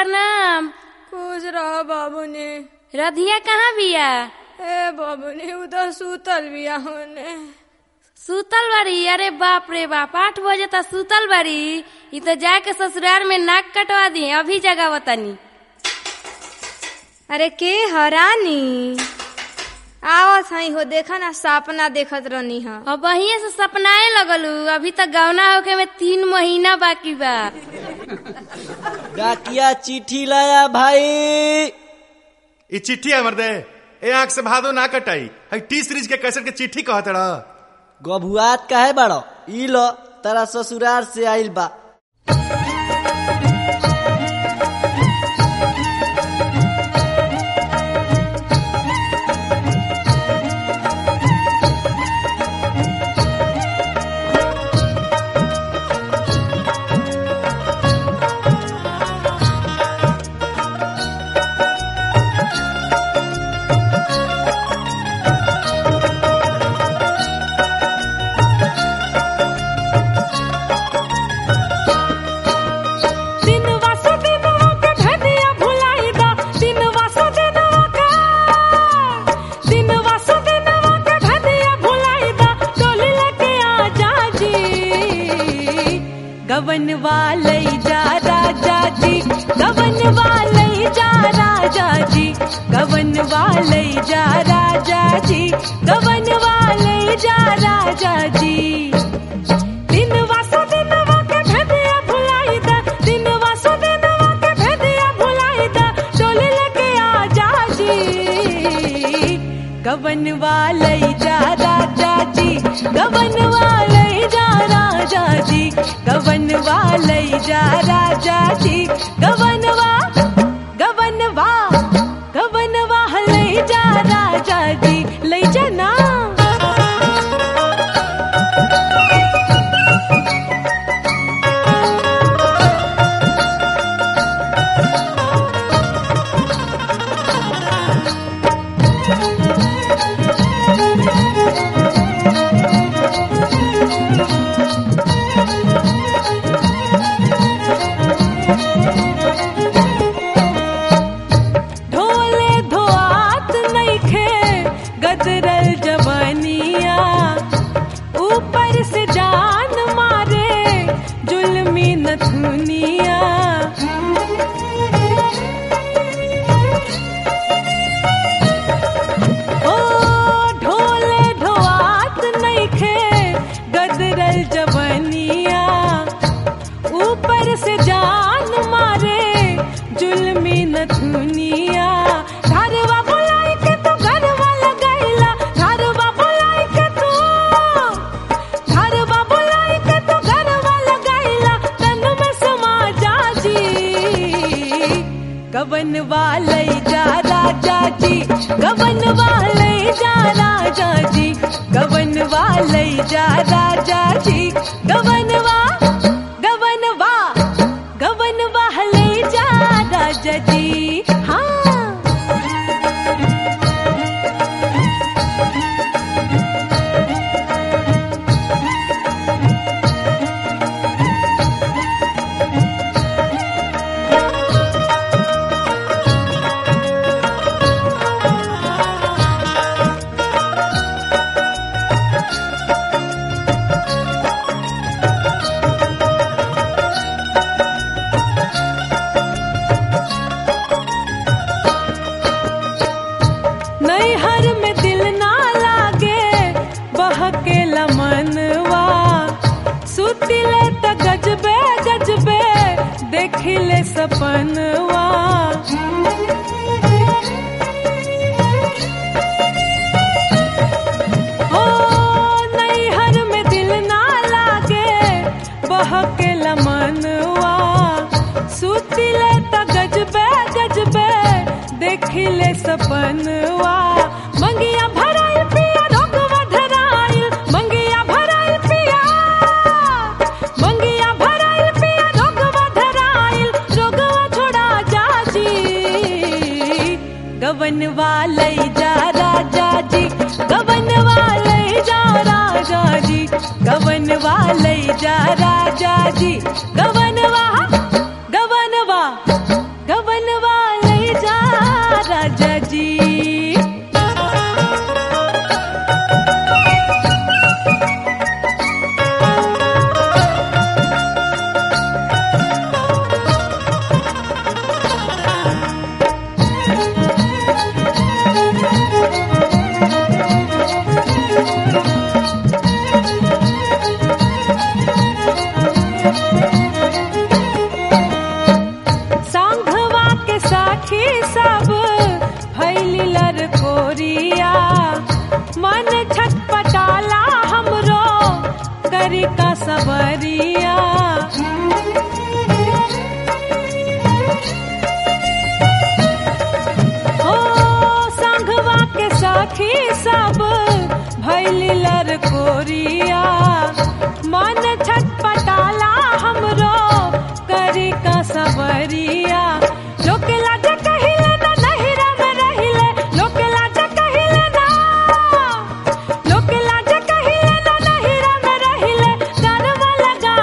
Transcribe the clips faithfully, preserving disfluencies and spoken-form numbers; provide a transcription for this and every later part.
प्रणाम। खुश रहो बाबूनी। रधिया कहाँ बिया? ए बाबूनी उधर सूतल बिया होने। सूतल बाड़ी? अरे बाप रे बाप, आठ बजे तक सूतल बाड़ी। ये तो जाके ससुराल में नाक कटवा दी, अभी जगावतनी। अरे के हरानी आवत हई हो, देखा ना सपना देखत रहनी है। अब वहीं से सपनाए लगलू, अभी तक गौना होके में तीन महीना बाकी बा। डाकिया चिट्ठी लाया भाई। ई चिट्ठी है मर्दे, ए आंख से भादो ना कटाई। हई टी सीरीज के कैसेट के चिट्ठी कहत रहा। गभुआत काहे बड़ो? ई लो तारा ससुराल से आइल बा। गवन वाले जा राजा जी, गवन वाले जा राजा जी, गवन वाले जा राजा जी, गवन वाले जा राजा जी। दिन वासो दिन वाके भेदिया भुलाई दा, दिन वासो दिन वाके भेदिया भुलाई दा, डोली लेके आजा जी। गवन वाले जा राजा जी, गवन वाले जा राजा जी, गवन वाले जा राजा जी, गवनवा गवनवा गवनवा ले जा राजा जी, ले जाना। ऊपर से जान मारे जुल्मी नथुनिया, ओ ढोले ढोआत नइखे गदरल जवनिया, ऊपर से जान मारे जुल्मी नथुनिया। धारवा बुलाई के तू घरवा लगैला, धारवा बुलाई के तू धारवा बुलाई के तू घरवा लगैला, तन में समा जा जी। गवन वाले जा राजा जी, गवन वाले जा राजा जी, गवन वाले जा राजा जी, गवनवा गवनवा गवनवा ले जा राजा जी। हाँ नैहर में दिल ना लागे बहके लमनवा, सुतिले त गजबे गजबे देखिले सपनवा। ओ नैहर में दिल ना लागे बहके लमनवा, सुतिले त गजबे गजबे देखिले सपनवा। मंगिया भराइल पिया रोगवा धराइल, मंगिया भराइल पिया मंगिया भराइल पिया रोगवा धराइल, रोगवा छोड़ा जा जी। गवन वाले जा राजा जी, गवन वाले जा राजा जी, गवन वाले जा राजा जी, गवनवा गवनवा करी का सवरिया ओ संघवा के सखी सब भैली लरकोरिया मन छटपटाला हमरो करी का सवरिया लोक लाज कहिले ना नहिरा में रहिले लोक लाज कहिले ना लोक लाज कहिले ना नहिरा में रहिले करवा लगा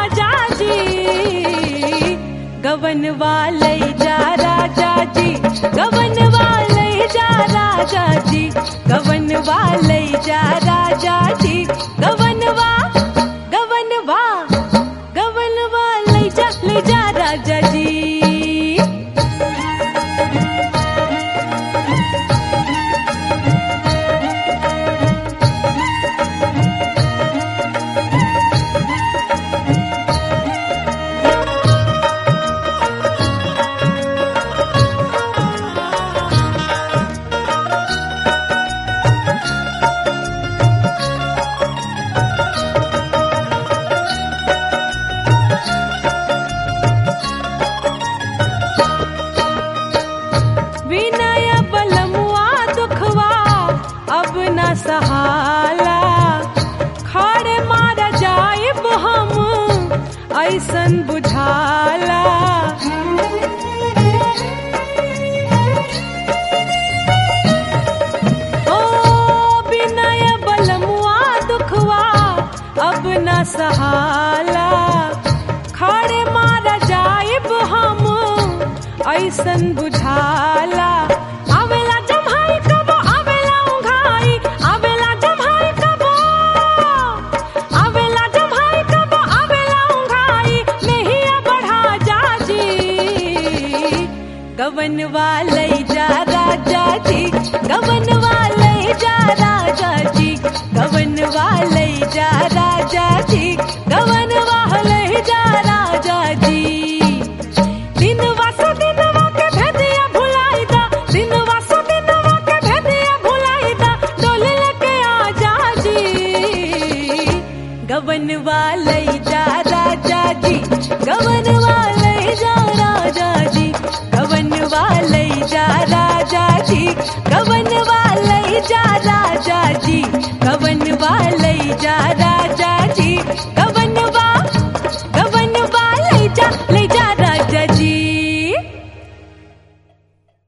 जाजी गवन वाले जा राजा जी गवन वाले जा राजा जी गवन वाले जा राजा जी गवन वा गवन वा गवन वाले जा ले जा राजा जी विनय बलमुआ दुखवा अब न सहाला खड़े मार जाइब हम ऐसन बुझाला ओ विनय बलमुआ दुखवा अब न सहाला खड़े मार जाइब हम ऐसन बुझाला आवेला जम्हाई कबो आवेला उंघाई आवेला जम्हाई कबो आवेला जम्हाई कबो आवेला उंघाई नहीं बढ़ा जाजी गवन वाले जा राजा जी गवन वाले जा राजा जी गवन वाले जा राजा जी गवन वाले जा राजा जी गवन वाले जा